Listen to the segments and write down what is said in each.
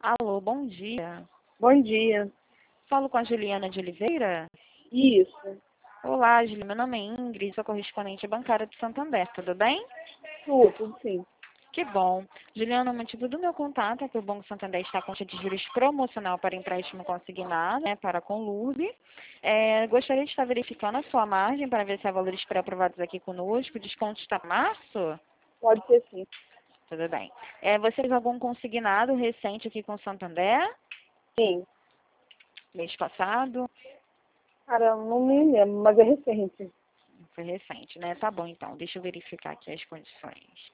Alô, bom dia. Bom dia. Falo com a Juliana de Oliveira? Isso. Olá, Juliana. Meu nome é Ingrid, sou correspondente bancária do Santander, tudo bem? Tudo, sim. Que bom. Juliana, o motivo do meu contato é que o Banco Santander está com taxa de juros promocional para empréstimo consignado, né, para Conluve. Gostaria de estar verificando a sua margem para ver se há valores pré-aprovados aqui conosco. O desconto está em março? Pode ser sim. Tudo bem. Você fez algum consignado recente aqui com o Santander? Sim. Mês passado? Cara, não me lembro, mas é recente. Foi recente, né? Tá bom, então. Deixa eu verificar aqui as condições.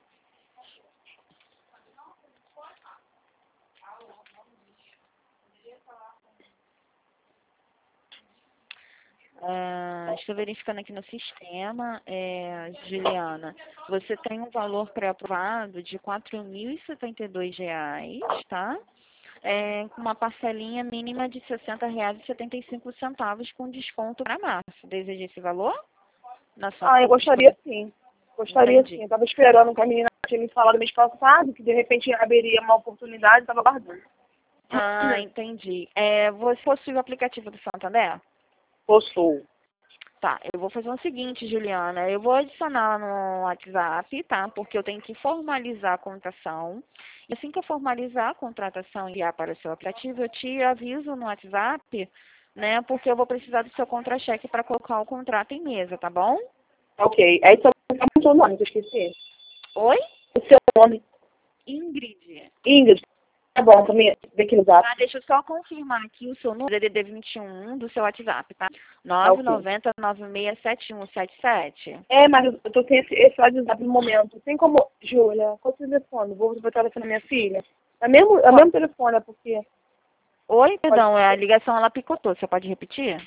Estou verificando aqui no sistema, Juliana. Você tem um valor pré-aprovado de R$ 4.072, tá? Com uma parcelinha mínima de R$ 60,75 com desconto para março. Deseja esse valor? Na sua Eu gostaria sim. Gostaria sim. Entendi. Eu tava esperando que a menina tinha me falado mês passado, que de repente abriria uma oportunidade, tava guardando. Entendi. Você possui o aplicativo do Santander? Possuo. Tá, eu vou fazer o seguinte, Juliana, eu vou adicionar no WhatsApp, tá? Porque eu tenho que formalizar a contratação. E assim que eu formalizar a contratação e enviar para o seu aplicativo, eu te aviso no WhatsApp, né? Porque eu vou precisar do seu contra-cheque para colocar o contrato em mesa, tá bom? Ok. Aí só o seu nome, que eu esqueci. Oi? O seu nome. Ingrid. Ingrid. Tá bom, também ver aqui no zap. Deixa eu só confirmar aqui o seu número, DDD 21 do seu WhatsApp, tá? Tá ok. 990967177. Mas eu tô sem esse WhatsApp no momento. Tem como... Júlia, qual é o seu telefone? Vou botar o telefone da minha filha. É o mesmo telefone, é porque... Oi, Pode perdão, a ligação ela picotou. Você pode repetir?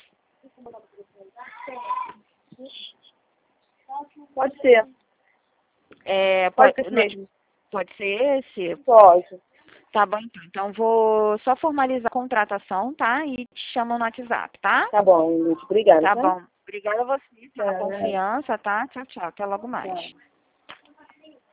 Pode ser. Pode Pode, ser esse mesmo. pode ser esse? Pode. Tá bom, então. Então, vou só formalizar a contratação, tá? E te chamo no WhatsApp, tá? Tá bom, Ingrid. Obrigada, Tá tá? bom. Obrigada a você pela Tá, né? confiança, tá? Tchau, tchau. Até logo mais. Tá.